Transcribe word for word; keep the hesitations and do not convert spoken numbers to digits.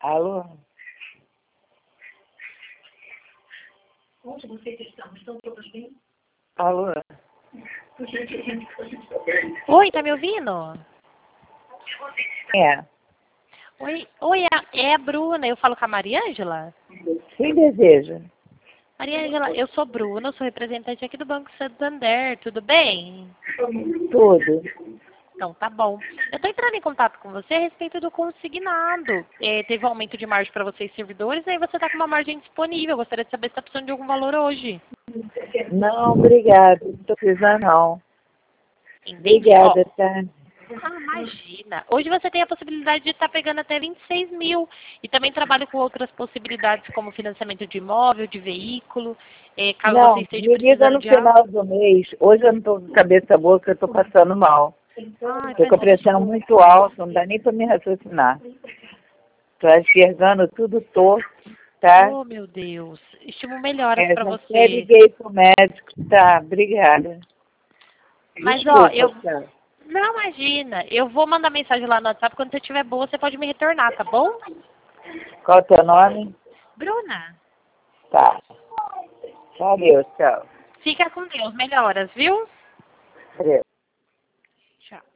Alô? Onde vocês estão? Estão todos bem? Alô? Gente, a gente, a gente está bem. Oi, tá me ouvindo? É. Oi, oi, é é a Bruna. Eu falo com a Mariângela? Quem deseja? Mariângela, eu sou Bruna, eu sou representante aqui do Banco Santander, tudo bem? Tudo. Então, tá bom. Eu estou entrando em contato com você a respeito do consignado. É, teve um aumento de margem para vocês servidores, aí você está com uma margem disponível. Eu gostaria de saber se está precisando de algum valor hoje. Não, obrigado. Não estou precisando, não. Entendi. Ó, Obrigada, tá? ah, imagina. Hoje você tem a possibilidade de estar pegando até vinte e seis mil. E também trabalho com outras possibilidades, como financiamento de imóvel, de veículo. É, caso você Não, esteja me liga precisando no de algo. final do mês. Hoje eu não estou com cabeça boa, porque eu estou passando mal. Ai, Estou com a peço pressão desculpa. muito alta, não dá nem para me raciocinar. Estou enxergando tudo torto, tá? Oh, meu Deus. Estimo melhoras É, para já até você. liguei pro médico, tá? Obrigada. Mas, ó, eu... Desculpa, tá? Não, imagina. Eu vou mandar mensagem lá no WhatsApp. Quando você estiver boa, você pode me retornar, tá bom? Qual é o teu nome? Bruna, Tá. Valeu, tchau. fica com Deus. Melhoras, viu? Valeu. Tchau.